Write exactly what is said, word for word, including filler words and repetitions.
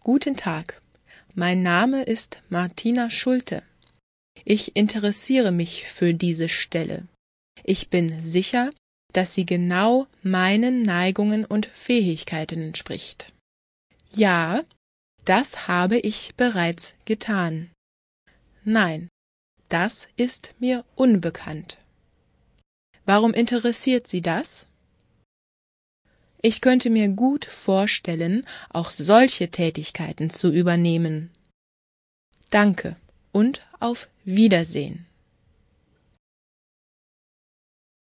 Guten Tag, mein Name ist Martina Schulte. Ich interessiere mich für diese Stelle. Ich bin sicher, dass sie genau meinen Neigungen und Fähigkeiten entspricht. Ja, das habe ich bereits getan. Nein, das ist mir unbekannt. Warum interessiert Sie das? Ich könnte mir gut vorstellen, auch solche Tätigkeiten zu übernehmen. Danke und auf Wiedersehen.